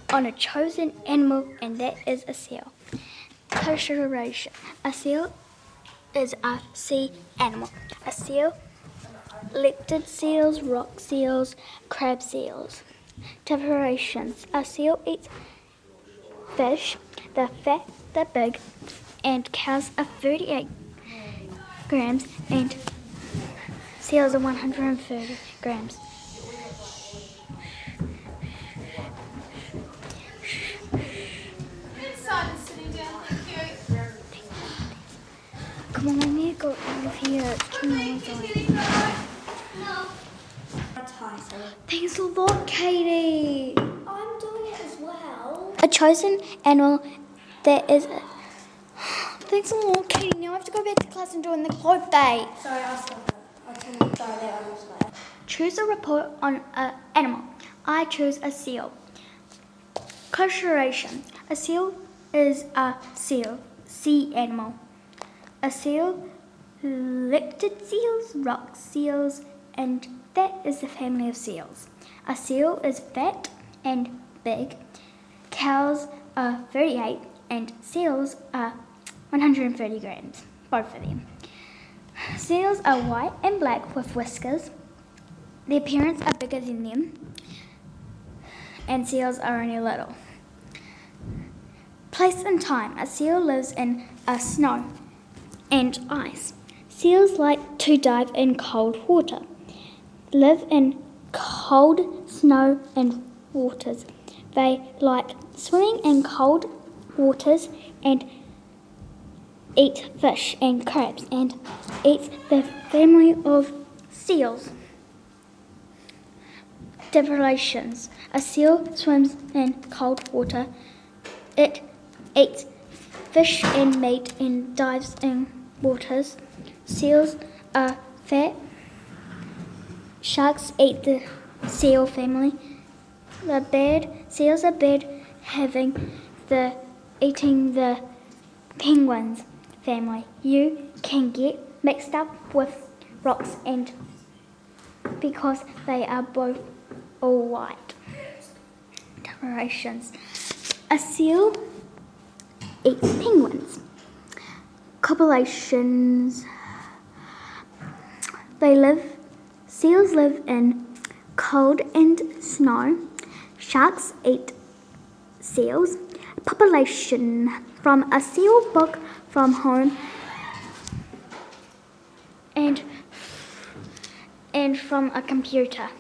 on a chosen animal, and that is a seal. Coloration. A seal is a sea animal. A seal, leptid seals, rock seals, crab seals. Preparations. A seal eats fish, the fat, the big, and cows are 38 grams, and seals are 130 grams. Come on, I need to go out of here. It's too noisy. Thanks a lot, Katie. I'm doing it as well. A chosen animal that is... Thanks a lot, Katie. Now I have to go back to class and do it in the cloak day. Sorry, I'll stop it. I'll throw that on this way. Choose a report on an animal. I choose a seal. Coloration. A seal is a sea animal. A seal, leptid seals, rock seals, and that is the family of seals. A seal is fat and big. Cows are 38 and seals are 130 grams, both of them. Seals are white and black with whiskers. Their parents are bigger than them, and seals are only little. Place and time. A seal lives in snow and ice. Seals like to dive in cold water, live in cold snow and waters. They like swimming in cold waters and eat fish and crabs and eat the family of seals. Preparations. A seal swims in cold water. It eats fish and meat and dives in waters. Seals are fat. Sharks eat the seal family. Seals are bad eating the penguins family. You can get mixed up with rocks and because they are both all white. Colorations. A seal eats penguins. Copulations. Seals live in cold and snow. Sharks eat seals. Population. From a seal book from home and from a computer.